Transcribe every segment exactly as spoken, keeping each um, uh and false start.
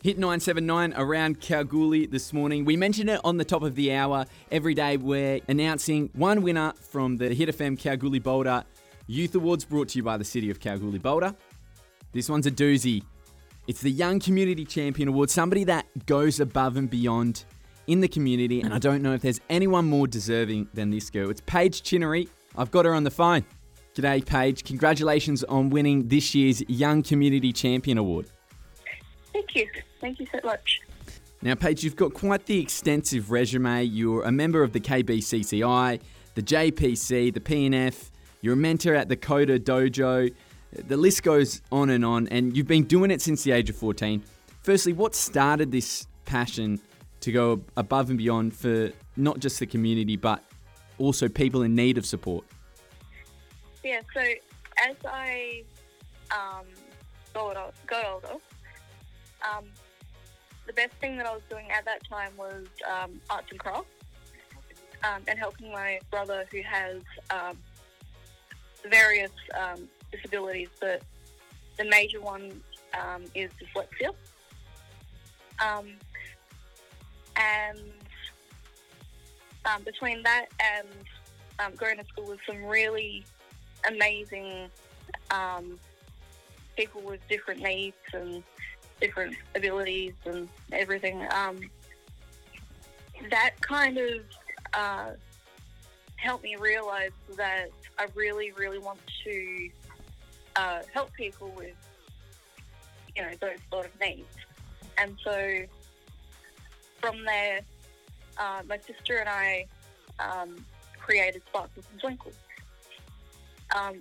Hit nine seven nine around Kalgoorlie this morning. We mentioned it on the top of the hour. Every day we're announcing one winner from the Hit F M Kalgoorlie Boulder Youth Awards, brought to you by the City of Kalgoorlie Boulder. This one's a doozy. It's the Young Community Champion Award, somebody that goes above and beyond in the community, and I don't know if there's anyone more deserving than this girl. It's Paige Chinnery. I've got her on the phone. G'day, Paige. Congratulations on winning this year's Young Community Champion Award. Thank you. Thank you so much. Now, Paige, you've got quite the extensive resume. You're a member of the K B C C I, the J P C, the P N F. You're a mentor at the Coda Dojo. The list goes on and on, and you've been doing it since the age of fourteen. Firstly, what started this passion to go above and beyond for not just the community, but also people in need of support? Yeah, so as I um, got, got older, um, the best thing that I was doing at that time was um, arts and crafts, um, and helping my brother who has um, various um, disabilities, but the major one um, is dyslexia. Um, and um, between that and um, going to school with some really amazing um, people with different needs and different abilities and everything, um, that kind of uh, helped me realise that I really, really want to uh, help people with, you know, those sort of needs. And so from there, uh, my sister and I um, created Sparkles and Twinkles. Um,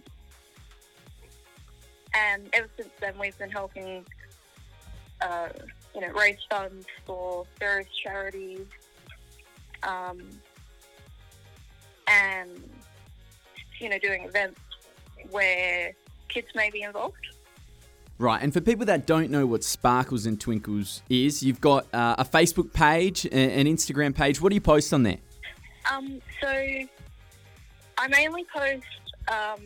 and ever since then, we've been helping, uh, you know, raise funds for various charities, um, and, you know, doing events where kids may be involved. Right, and for people that don't know what Sparkles and Twinkles is, you've got uh, a Facebook page, an Instagram page. What do you post on there? Um, so I mainly post um,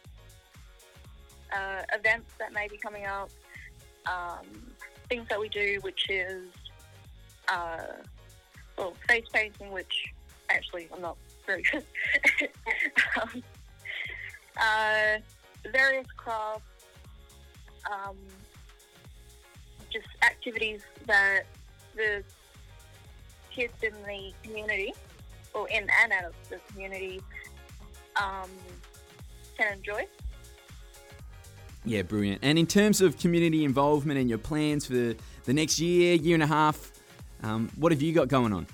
uh, events that may be coming up, um, things that we do, which is, uh, well, face painting, which actually I'm not very good um, uh, various crafts, um, just activities that the kids in the community, or in and out of the community, um, can enjoy. Yeah, brilliant. And in terms of community involvement and your plans for the, the next year, year and a half, um, what have you got going on?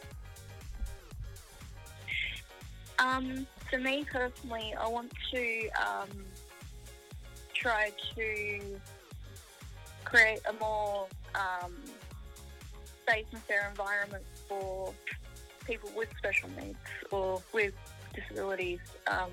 Um, for me personally, I want to um, try to create a more um, safe and fair environment for people with special needs or with disabilities um,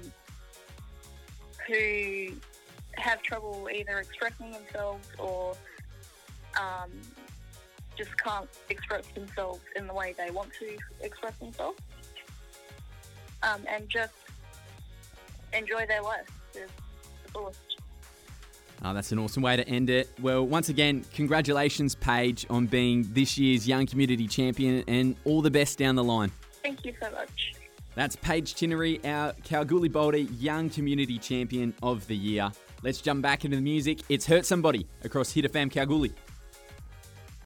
who have trouble either expressing themselves or um, just can't express themselves in the way they want to express themselves, um, and just enjoy their life to the fullest. Oh, that's an awesome way to end it. Well, once again, congratulations, Paige, on being this year's Young Community Champion, and all the best down the line. Thank you so much. That's Paige Chinnery, our Kalgoorlie Boulder Young Community Champion of the Year. Let's jump back into the music. It's Hurt Somebody across Hit F M Kalgoorlie.